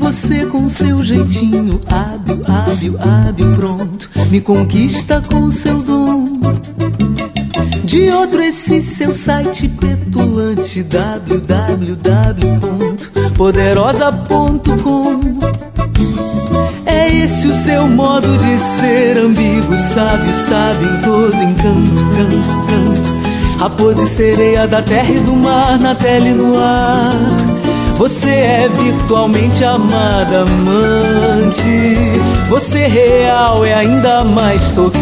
você com seu jeitinho hábil, hábil, hábil, pronto, me conquista com seu dom. De outro esse seu site petulante, www.poderosa.com. É esse o seu modo de ser, ambíguo, sábio, sábio em todo encanto, canto, canto. Raposa e sereia da terra e do mar, na tela e no ar. Você é virtualmente amada, amante. Você real é ainda mais tocante.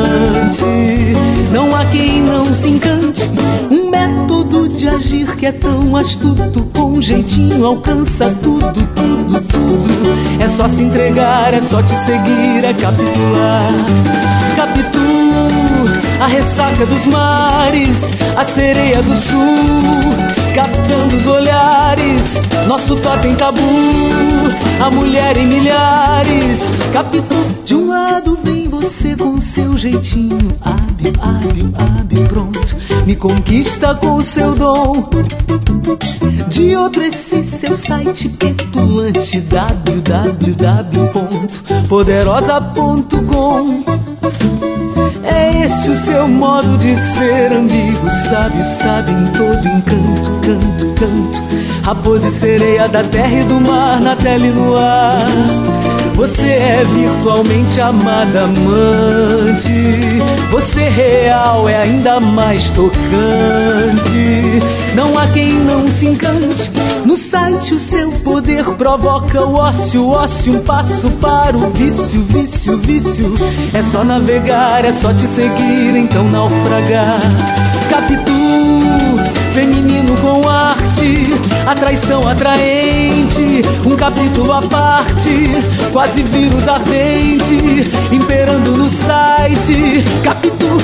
Não há quem não se encante. Um método de agir que é tão astuto, com jeitinho alcança tudo, tudo, tudo. É só se entregar, é só te seguir, é capitular. Captura a ressaca dos mares, a sereia do sul, captando os olhares, nosso totem tabu, a mulher em milhares. Captou. De um lado vem você com seu jeitinho hábil, hábil, hábil, pronto, me conquista com seu dom. De outro esse seu site petulante, www.poderosa.com. É esse o seu modo de ser, ambíguo, sábio, sábio em todo encanto, canto, canto. Raposa e sereia da terra e do mar, na tela e no ar. Você é virtualmente amada, amante. Você real é ainda mais tocante. Não há quem não se encante. No site o seu poder provoca o ócio, ócio, um passo para o vício, vício, vício. É só navegar, é só te seguir, então naufragar. Captura feminino com arte, a traição atraente, um capítulo à parte, quase vírus ardente, imperando no site. Captura.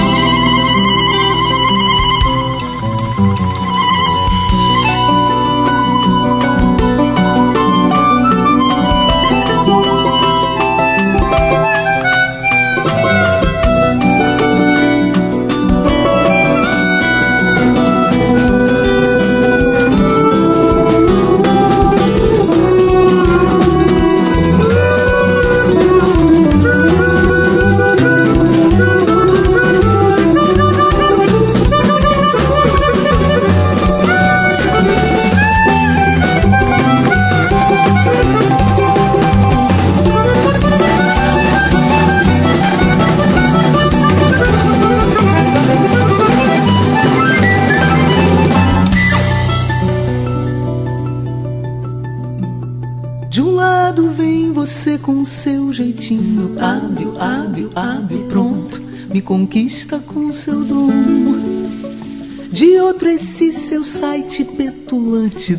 De um lado vem você com seu jeitinho hábil, hábil, hábil, pronto, me conquista com seu dom. De outro esse seu site petulante,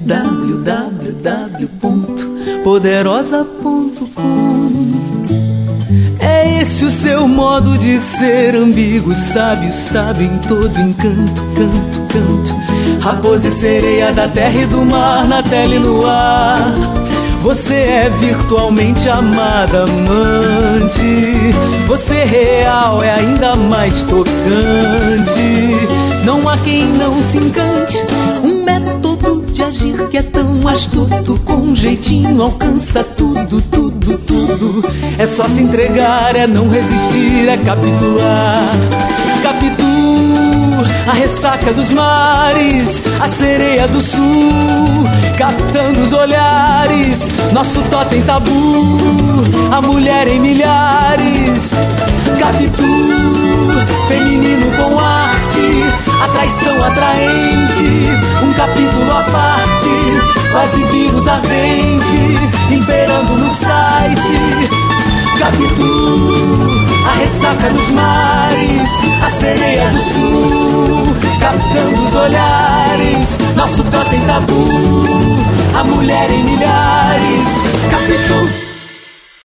www.poderosa.com. É esse o seu modo de ser, ambíguo, sábio, sábio em todo encanto, canto, canto. Raposa e sereia da terra e do mar, na tela e no ar. Você é virtualmente amada, amante. Você real é ainda mais tocante. Não há quem não se encante. Um método de agir que é tão astuto, com jeitinho alcança tudo, tudo, tudo. É só se entregar, é não resistir, é capitular. Captura a ressaca dos mares, a sereia do sul, captando os olhares, nosso totem tabu, a mulher em milhares. Captura feminino com arte, a traição atraente, um capítulo à parte, quase vírus ardente, imperando no site. Captura a ressaca dos mares, a sereia do sul, captando os olhares, nosso totem tabu, a mulher em milhares. Captura.